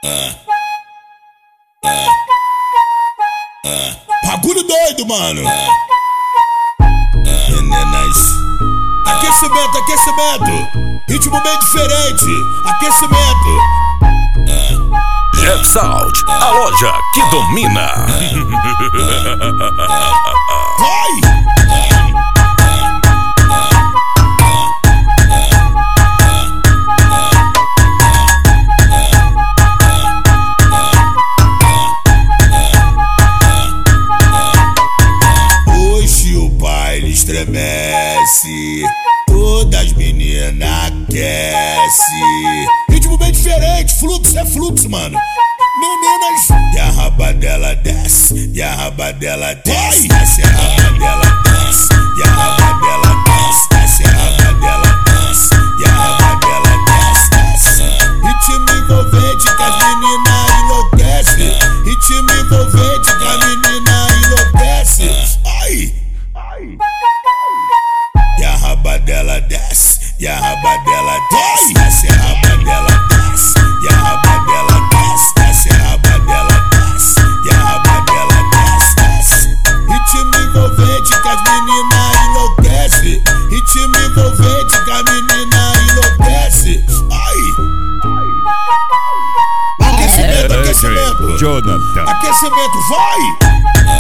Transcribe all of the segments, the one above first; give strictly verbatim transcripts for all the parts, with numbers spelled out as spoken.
Ah, ah, ah. Bagulho doido, mano. Ah, ah. Meninas. Aquecimento, aquecimento. Ritmo bem diferente. Aquecimento. Ah. Jeff Salt, a loja que domina. Vai! Hoje o baile estremece, todas as meninas aquece. Ritmo bem diferente, fluxo é fluxo, mano. Meninas, e a raba dela desce, e a raba dela desce, desce a raba dela desce, e a raba dela desce, desce a raba dela desce, e a raba dela desce, desce. Ritmo envolvente que as meninas enlouquece, ritmo envolvente que a menina enlouquece. Ai, ai. E a raba dela desce, e a raba dela desce, desce a raba dela desce, e a raba dela desce, desce a raba dela desce, e a raba dela desce, desce. Ritmo envolvente que as meninas enlouquece, ritmo envolvente que a menina enlouquece. Ai, aquecimento, aquecimento, Jonathan. aquecimento, vai!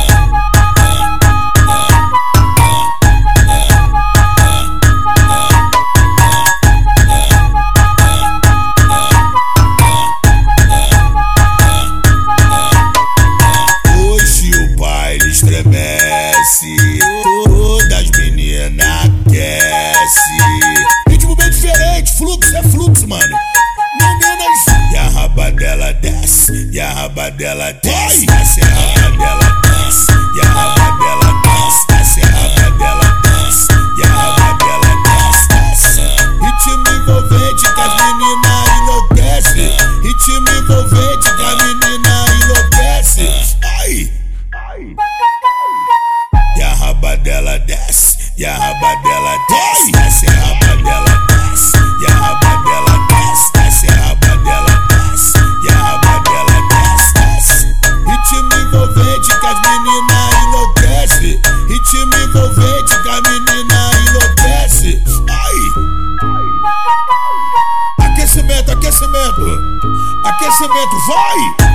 Estremece, todas as meninas aquece. Ritmo bem diferente, fluxo é fluxo, mano. Meninas, e a raba dela desce, e a raba dela desce, desce a raba dela desce, e a raba dela desce, desce a raba dela desce, e a raba dela desce, desce. Ritmo envolvente que as meninas enlouquece, ritmo envolvente que a menina enlouquece. Ai, ai. E a raba dela desce, e a raba dela desce, desce a raba dela desce, e a raba dela desce, desce a raba dela desce, e a raba dela desce, desce. Ritmo envolvente que as meninas enlouquece, ritmo envolvente que a menina enlouquece. Ai, aquecimento, aquecimento, aquecimento, vai!